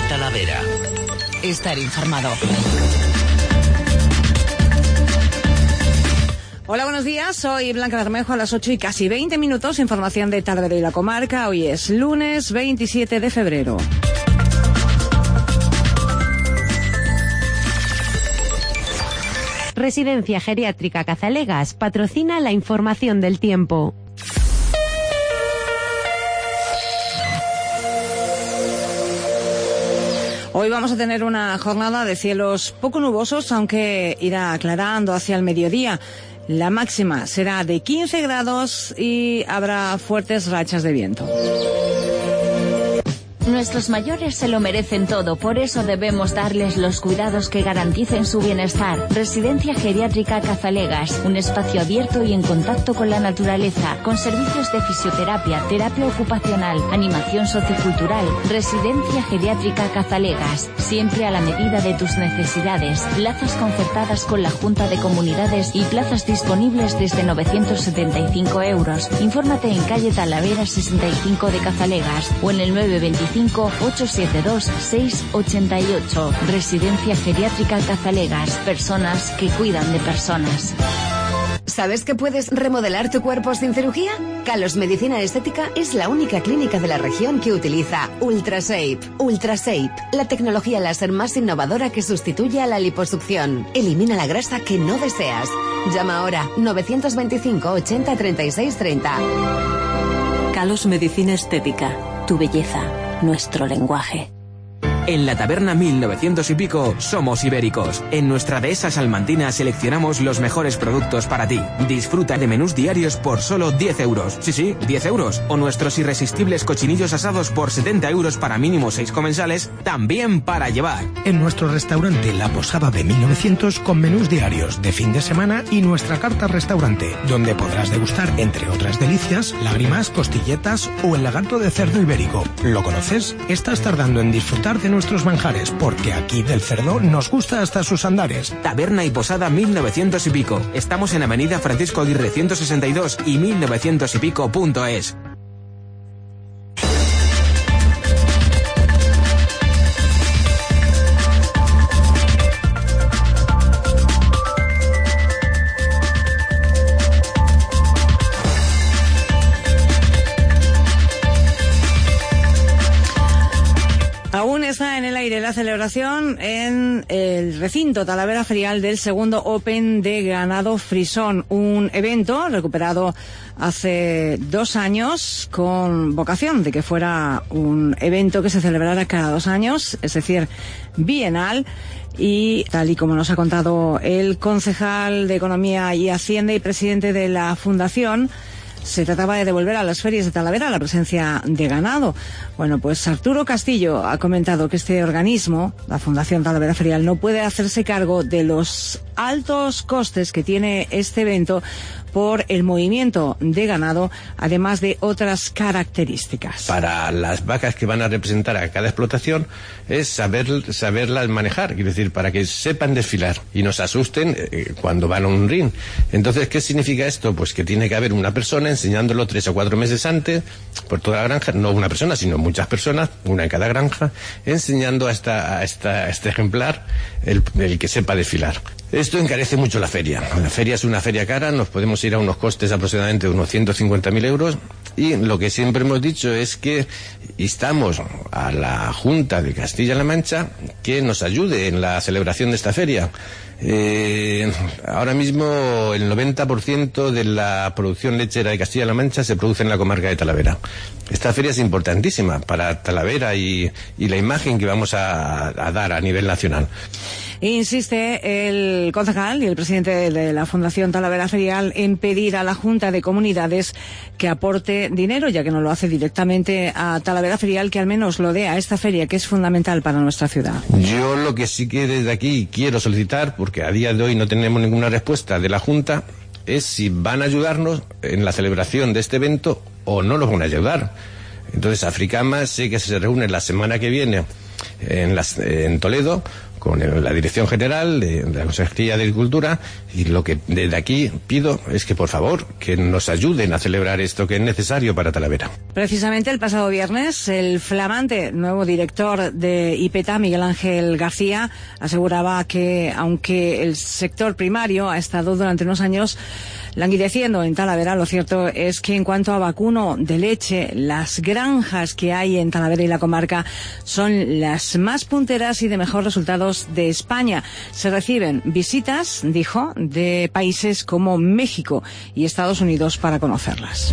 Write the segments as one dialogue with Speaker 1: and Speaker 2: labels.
Speaker 1: Talavera. Estar informado.
Speaker 2: Hola, buenos días. Soy Blanca Bermejo. A las 8 y casi 20 minutos. Información de Talavera y la comarca. Hoy es lunes 27 de febrero.
Speaker 3: Residencia Geriátrica Cazalegas patrocina la información del tiempo.
Speaker 2: Hoy vamos a tener una jornada de cielos poco nubosos, aunque irá aclarando hacia el mediodía. La máxima será de 15 grados y habrá fuertes rachas de viento.
Speaker 4: Nuestros mayores se lo merecen todo, por eso debemos darles los cuidados que garanticen su bienestar. Residencia Geriátrica Cazalegas, un espacio abierto y en contacto con la naturaleza, con servicios de fisioterapia, terapia ocupacional, animación sociocultural. Residencia Geriátrica Cazalegas, siempre a la medida de tus necesidades. Plazas concertadas con la Junta de Comunidades y plazas disponibles desde 975 euros. Infórmate en calle Talavera 65 de Cazalegas o en el 925-872-688. Residencia Geriátrica Cazalegas. Personas que cuidan de personas.
Speaker 5: ¿Sabes que puedes remodelar tu cuerpo sin cirugía? Kalos Medicina Estética es la única clínica de la región que utiliza Ultrashape. Ultrashape, la tecnología láser más innovadora que sustituye a la liposucción. Elimina la grasa que no deseas. Llama ahora 925 80 36 30.
Speaker 6: Kalos Medicina Estética. Tu belleza, nuestro lenguaje.
Speaker 7: En la taberna 1900 y pico somos ibéricos. En nuestra dehesa salmantina seleccionamos los mejores productos para ti. Disfruta de menús diarios por solo 10 euros. Sí, 10 euros. O nuestros irresistibles cochinillos asados por 70 euros para mínimo 6 comensales, también para llevar.
Speaker 8: En nuestro restaurante La Posada de 1900 con menús diarios de fin de semana y nuestra carta restaurante, donde podrás degustar, entre otras delicias, lágrimas, costilletas o el lagarto de cerdo ibérico. ¿Lo conoces? Estás tardando en disfrutar de nuestros manjares, porque aquí del cerdo nos gusta hasta sus andares.
Speaker 7: Taberna y Posada 1900 y pico. Estamos en Avenida Francisco Aguirre 162 y 1900ypico.es.
Speaker 2: Aún está en el aire la celebración en el recinto Talavera Ferial del segundo Open de Ganado Frisón, un evento recuperado hace 2 años con vocación de que fuera un evento que se celebrara cada 2 años, es decir, bienal. Y tal y como nos ha contado el concejal de Economía y Hacienda y presidente de la Fundación, se trataba de devolver a las ferias de Talavera la presencia de ganado. Bueno, pues Arturo Castillo ha comentado que este organismo, la Fundación Talavera Ferial, no puede hacerse cargo de los altos costes que tiene este evento por el movimiento de ganado, además de otras características.
Speaker 9: Para las vacas que van a representar a cada explotación es saberlas manejar, quiero decir, para que sepan desfilar y no se asusten cuando van a un ring. Entonces, ¿qué significa esto? Pues que tiene que haber una persona enseñándolo 3 o 4 meses antes por toda la granja, no una persona, sino muchas personas, una en cada granja, enseñando a este ejemplar el que sepa desfilar. Esto encarece mucho la feria. La feria es una feria cara, nos podemos ir a unos costes aproximadamente de unos 150.000 euros, y lo que siempre hemos dicho es que instamos a la Junta de Castilla-La Mancha que nos ayude en la celebración de esta feria. Ahora mismo el 90% de la producción lechera de Castilla-La Mancha se produce en la comarca de Talavera. Esta feria es importantísima para Talavera y la imagen que vamos a dar a nivel nacional.
Speaker 2: Insiste el concejal y el presidente de la Fundación Talavera Ferial en pedir a la Junta de Comunidades que aporte dinero, ya que no lo hace directamente a Talavera Ferial, que al menos lo dé a esta feria, que es fundamental para nuestra ciudad.
Speaker 9: Yo lo que sí que desde aquí quiero solicitar, porque a día de hoy no tenemos ninguna respuesta de la Junta, es si van a ayudarnos en la celebración de este evento o no nos van a ayudar. Entonces, Africama sé que se reúne la semana que viene en Toledo la Dirección General de la Consejería de Agricultura, y lo que desde aquí pido es que por favor que nos ayuden a celebrar esto que es necesario para Talavera.
Speaker 2: Precisamente el pasado viernes el flamante nuevo director de IPETA, Miguel Ángel García, aseguraba que aunque el sector primario ha estado durante unos años languideciendo en Talavera, lo cierto es que en cuanto a vacuno de leche, las granjas que hay en Talavera y la comarca son las más punteras y de mejor resultados de España. Se reciben visitas, dijo, de países como México y Estados Unidos para conocerlas.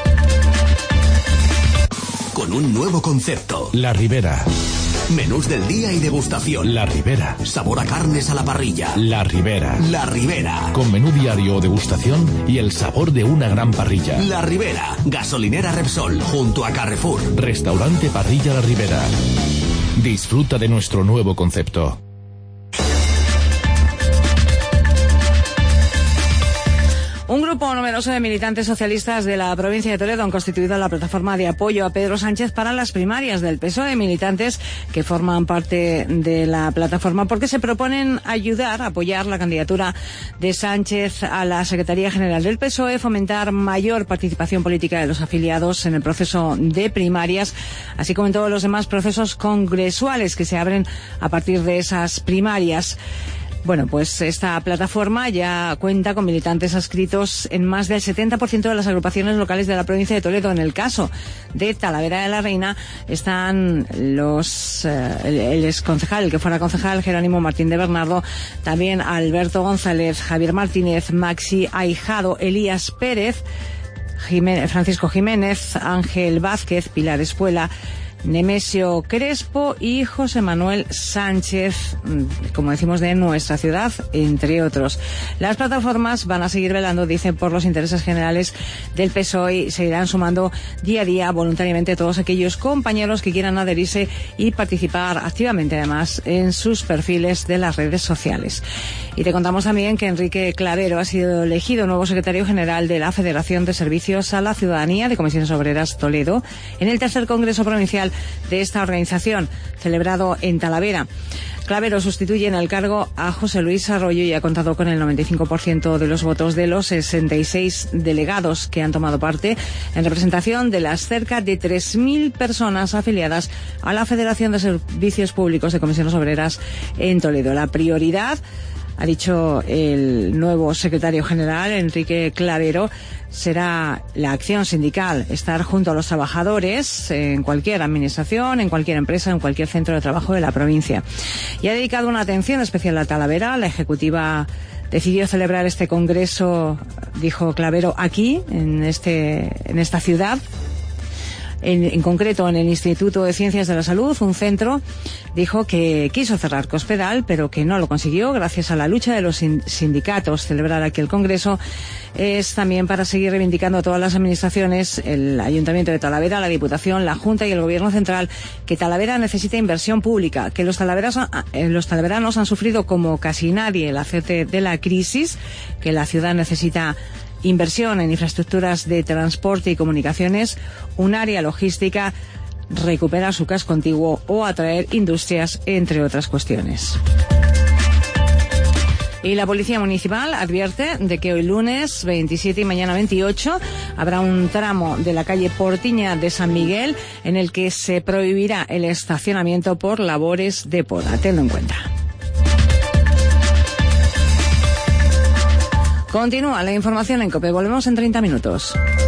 Speaker 10: Con un nuevo concepto.
Speaker 11: La Ribera.
Speaker 10: Menús del día y degustación.
Speaker 11: La Ribera.
Speaker 10: Sabor a carnes a la parrilla.
Speaker 11: La Ribera.
Speaker 10: La Ribera.
Speaker 11: Con menú diario o degustación y el sabor de una gran parrilla.
Speaker 10: La Ribera. Gasolinera Repsol, junto a Carrefour.
Speaker 11: Restaurante Parrilla La Ribera. Disfruta de nuestro nuevo concepto.
Speaker 2: Un grupo numeroso de militantes socialistas de la provincia de Toledo han constituido la plataforma de apoyo a Pedro Sánchez para las primarias del PSOE, militantes que forman parte de la plataforma porque se proponen apoyar la candidatura de Sánchez a la Secretaría General del PSOE, fomentar mayor participación política de los afiliados en el proceso de primarias, así como en todos los demás procesos congresuales que se abren a partir de esas primarias. Bueno, pues esta plataforma ya cuenta con militantes adscritos en más del 70% de las agrupaciones locales de la provincia de Toledo. En el caso de Talavera de la Reina están el exconcejal, el que fuera concejal, Jerónimo Martín de Bernardo, también Alberto González, Javier Martínez, Maxi Ahijado, Elías Pérez, Francisco Jiménez, Ángel Vázquez, Pilar Espuela, Nemesio Crespo y José Manuel Sánchez, como decimos, de nuestra ciudad, entre otros. Las plataformas van a seguir velando, dicen, por los intereses generales del PSOE y seguirán sumando día a día voluntariamente todos aquellos compañeros que quieran adherirse y participar activamente, además, en sus perfiles de las redes sociales. Y te contamos también que Enrique Clavero ha sido elegido nuevo secretario general de la Federación de Servicios a la Ciudadanía de Comisiones Obreras Toledo en el tercer Congreso Provincial de esta organización, celebrado en Talavera. Clavero sustituye en el cargo a José Luis Arroyo y ha contado con el 95% de los votos de los 66 delegados que han tomado parte en representación de las cerca de 3.000 personas afiliadas a la Federación de Servicios Públicos de Comisiones Obreras en Toledo. La prioridad, ha dicho el nuevo secretario general, Enrique Clavero, será la acción sindical, estar junto a los trabajadores en cualquier administración, en cualquier empresa, en cualquier centro de trabajo de la provincia. Y ha dedicado una atención especial a Talavera. La ejecutiva decidió celebrar este congreso, dijo Clavero, aquí, en esta ciudad. En concreto en el Instituto de Ciencias de la Salud, un centro, dijo que quiso cerrar Cospedal, pero que no lo consiguió gracias a la lucha de los sindicatos. Celebrar aquí el Congreso es también para seguir reivindicando a todas las administraciones, el Ayuntamiento de Talavera, la Diputación, la Junta y el Gobierno Central, que Talavera necesita inversión pública, que los talaveranos han sufrido como casi nadie el acerte de la crisis, que la ciudad necesita inversión en infraestructuras de transporte y comunicaciones, un área logística, recuperar su casco antiguo o atraer industrias, entre otras cuestiones. Y la Policía Municipal advierte de que hoy lunes 27 y mañana 28 habrá un tramo de la calle Portiña de San Miguel en el que se prohibirá el estacionamiento por labores de poda. Tenlo en cuenta. Continúa la información en COPE. Volvemos en 30 minutos.